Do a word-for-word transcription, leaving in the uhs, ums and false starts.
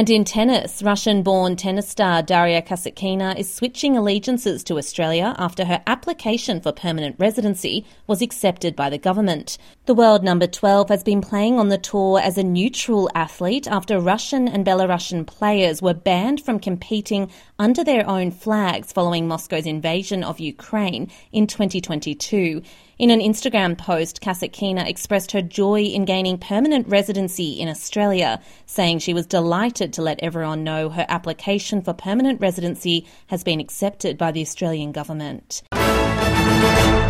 And in tennis, Russian-born tennis star Daria Kasatkina is switching allegiances to Australia after her application for permanent residency was accepted by the government. The world number twelve has been playing on the tour as a neutral athlete after Russian and Belarusian players were banned from competing under their own flags following Moscow's invasion of Ukraine in twenty twenty-two. In an Instagram post, Kasatkina expressed her joy in gaining permanent residency in Australia, saying she was delighted to let everyone know her application for permanent residency has been accepted by the Australian government.